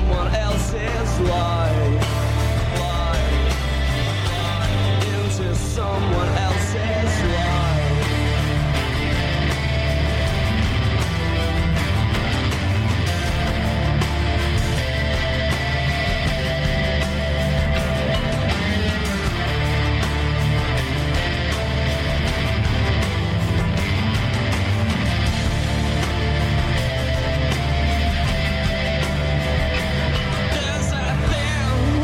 someone else's life, into someone else's life. There's a thin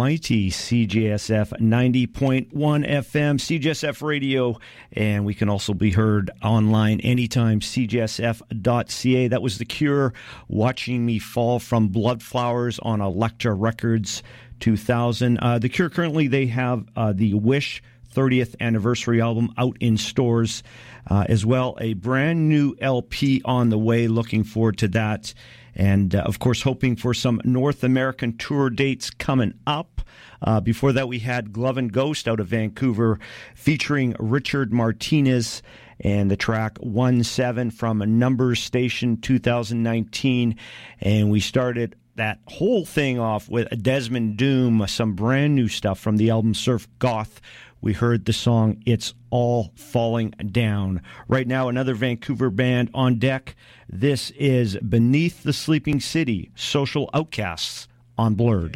mighty CJSF 90.1 FM, CJSF Radio, and we can also be heard online anytime, cjsf.ca. That was The Cure, Watching Me Fall from Bloodflowers on Elektra Records 2000. The Cure currently, they have the Wish 30th anniversary album out in stores, as well a brand new LP on the way. Looking forward to that. And, of course, hoping for some North American tour dates coming up. Before that, we had Glove and Ghost out of Vancouver featuring Richard Martinez and the track 1-7 from Numbers Station 2019. And we started that whole thing off with Desmond Doom, some brand new stuff from the album Surf Goth. We heard the song It's All Falling Down. Right now, another Vancouver band on deck. This is Beneath the Sleeping City, Social Outcasts on Blurred.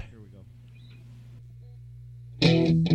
Here we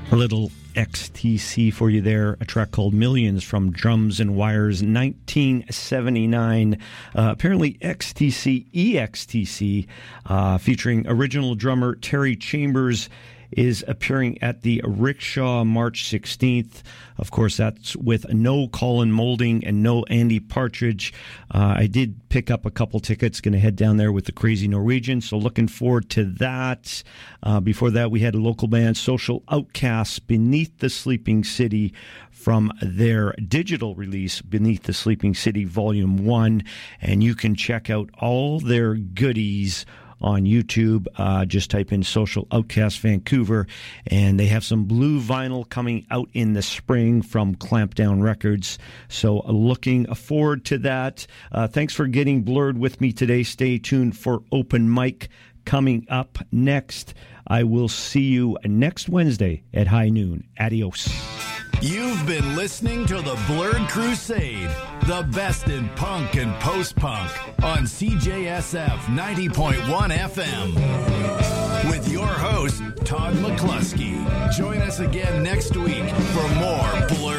A little XTC for you there, a track called Millions from Drums and Wires, 1979. Apparently EXTC, featuring original drummer Terry Chambers, is appearing at the Rickshaw March 16th. Of course, that's with no Colin Moulding and no Andy Partridge. I did pick up a couple tickets, going to head down there with the Crazy Norwegian, so looking forward to that. Before that, we had a local band, Social Outcasts, Beneath the Sleeping City, from their digital release, Beneath the Sleeping City Volume 1, and you can check out all their goodies on YouTube. Just type in Social Outcast Vancouver, and they have some blue vinyl coming out in the spring from Clampdown Records. So looking forward to that. Thanks for getting blurred with me today. Stay tuned for Open Mic coming up next. I will see you next Wednesday at high noon. Adios. You've been listening to The Blurred Crusade, the best in punk and post-punk on CJSF 90.1 FM. With your host, Todd McCluskey. Join us again next week for more Blurred